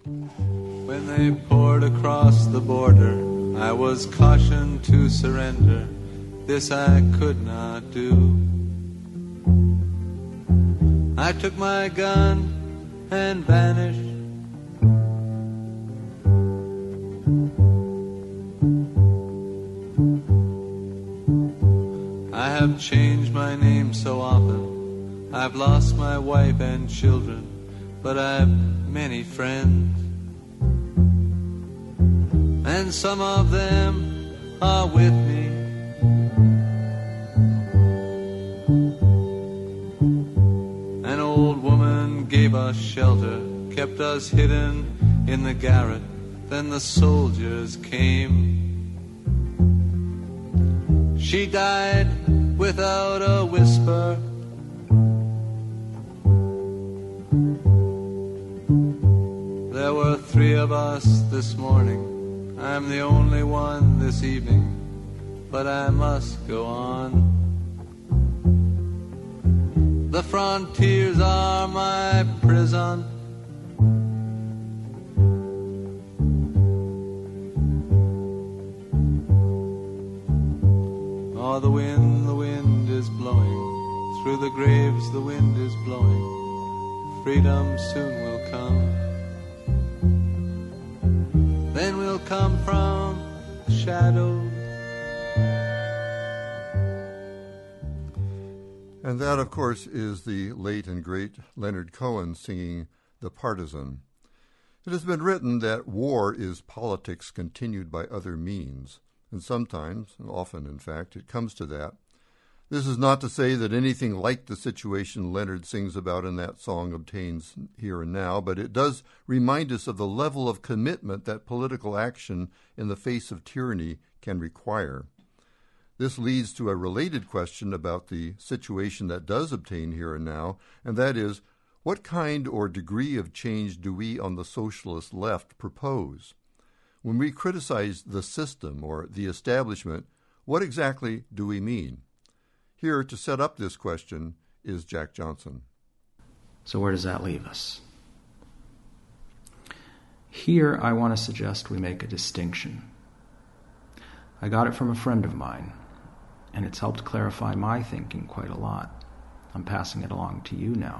When they poured across the border, I was cautioned to surrender. This I could not do. I took my gun and vanished. I have changed my name so often. I've lost my wife and children, but I've many friends. And some of them are with me. An old woman gave us shelter, kept us hidden in the garret. Then the soldiers came. She died without a whisper. There were 3 of us this morning. I'm the only one this evening, but I must go on. The frontiers are my prison. Oh, the wind is blowing. Through the graves the wind is blowing. Freedom soon will come. Then we'll come from the shadows. And that, of course, is the late and great Leonard Cohen singing The Partisan. It has been written that war is politics continued by other means, and sometimes, and often in fact, it comes to that. This is not to say that anything like the situation Leonard sings about in that song obtains here and now, but it does remind us of the level of commitment that political action in the face of tyranny can require. This leads to a related question about the situation that does obtain here and now, and that is, what kind or degree of change do we on the socialist left propose? When we criticize the system or the establishment, what exactly do we mean? Here to set up this question is Jack Johnson. So where does that leave us? Here I want to suggest we make a distinction. I got it from a friend of mine, and it's helped clarify my thinking quite a lot. I'm passing it along to you now.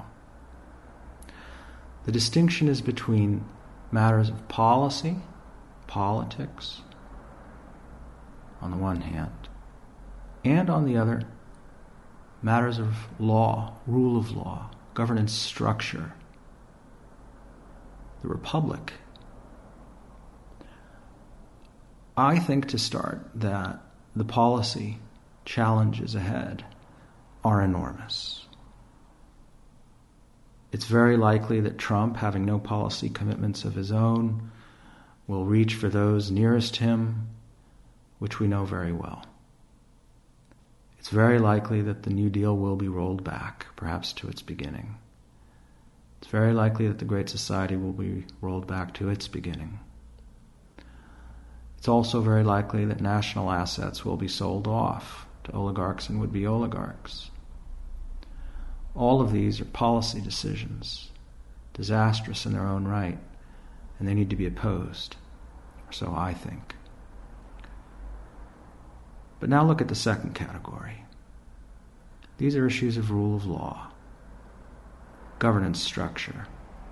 The distinction is between matters of policy, politics, on the one hand, and on the other, matters of law, rule of law, governance structure, the republic. I think to start that the policy challenges ahead are enormous. It's very likely that Trump, having no policy commitments of his own, will reach for those nearest him, which we know very well. It's very likely that the New Deal will be rolled back, perhaps to its beginning. It's very likely that the Great Society will be rolled back to its beginning. It's also very likely that national assets will be sold off to oligarchs and would-be oligarchs. All of these are policy decisions, disastrous in their own right, and they need to be opposed, or so I think. But now look at the second category. These are issues of rule of law, governance structure,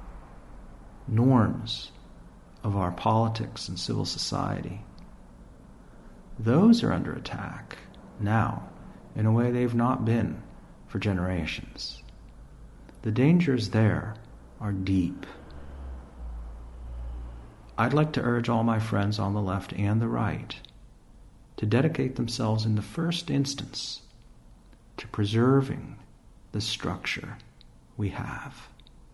norms of our politics and civil society. Those are under attack now in a way they've not been for generations. The dangers there are deep. I'd like to urge all my friends on the left and the right to dedicate themselves in the first instance to preserving the structure we have.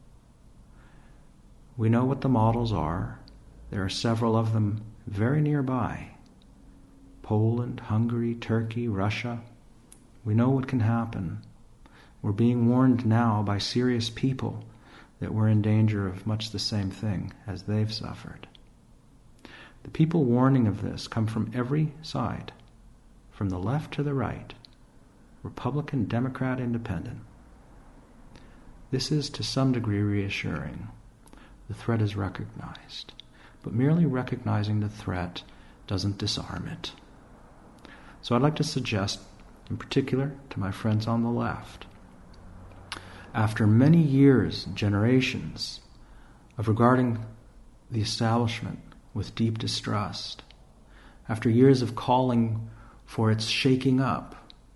We know what the models are. There are several of them very nearby. Poland, Hungary, Turkey, Russia. We know what can happen. We're being warned now by serious people that we're in danger of much the same thing as they've suffered. The people warning of this come from every side, from the left to the right, Republican, Democrat, Independent. This is to some degree reassuring. The threat is recognized. But merely recognizing the threat doesn't disarm it. So I'd like to suggest, in particular to my friends on the left, after many years, generations, of regarding the establishment with deep distrust, after years of calling for its shaking up,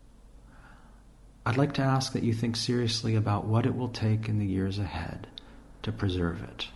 I'd like to ask that you think seriously about what it will take in the years ahead to preserve it.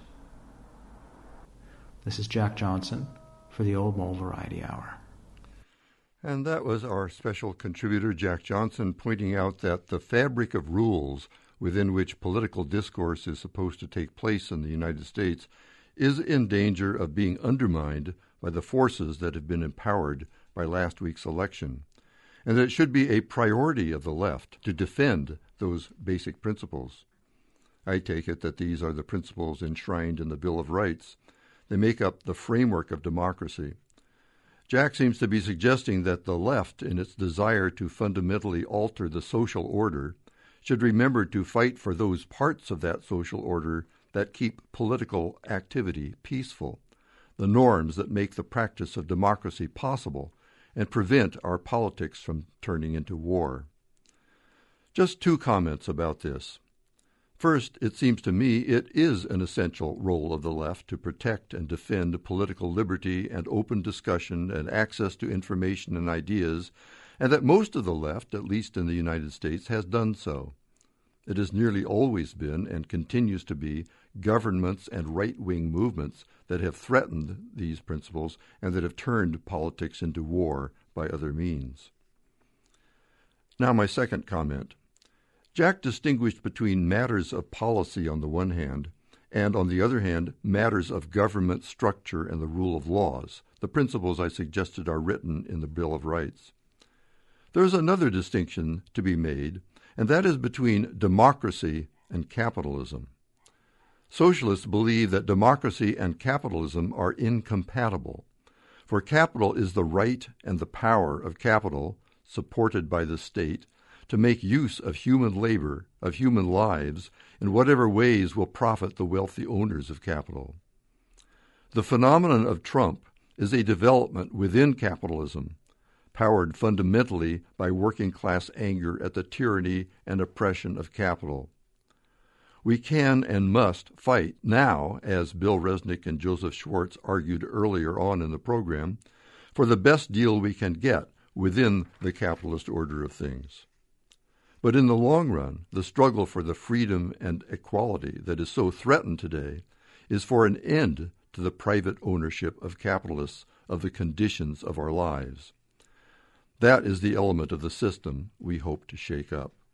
This is Jack Johnson for the Old Mole Variety Hour. And that was our special contributor, Jack Johnson, pointing out that the fabric of rules within which political discourse is supposed to take place in the United States is in danger of being undermined by the forces that have been empowered by last week's election, and that it should be a priority of the left to defend those basic principles. I take it that these are the principles enshrined in the Bill of Rights. They make up the framework of democracy. Jack seems to be suggesting that the left, in its desire to fundamentally alter the social order, should remember to fight for those parts of that social order that keep political activity peaceful, the norms that make the practice of democracy possible and prevent our politics from turning into war. Just 2 comments about this. First, it seems to me it is an essential role of the left to protect and defend political liberty and open discussion and access to information and ideas, and that most of the left, at least in the United States, has done so. It has nearly always been and continues to be governments and right-wing movements that have threatened these principles and that have turned politics into war by other means. Now my second comment. Jack distinguished between matters of policy on the one hand and, on the other hand, matters of government structure and the rule of laws. The principles I suggested are written in the Bill of Rights. There is another distinction to be made, and that is between democracy and capitalism. Socialists believe that democracy and capitalism are incompatible, for capital is the right and the power of capital, supported by the state, to make use of human labor, of human lives, in whatever ways will profit the wealthy owners of capital. The phenomenon of Trump is a development within capitalism, powered fundamentally by working-class anger at the tyranny and oppression of capital. We can and must fight now, as Bill Resnick and Joseph Schwartz argued earlier on in the program, for the best deal we can get within the capitalist order of things. But in the long run, the struggle for the freedom and equality that is so threatened today is for an end to the private ownership of capitalists of the conditions of our lives. That is the element of the system we hope to shake up.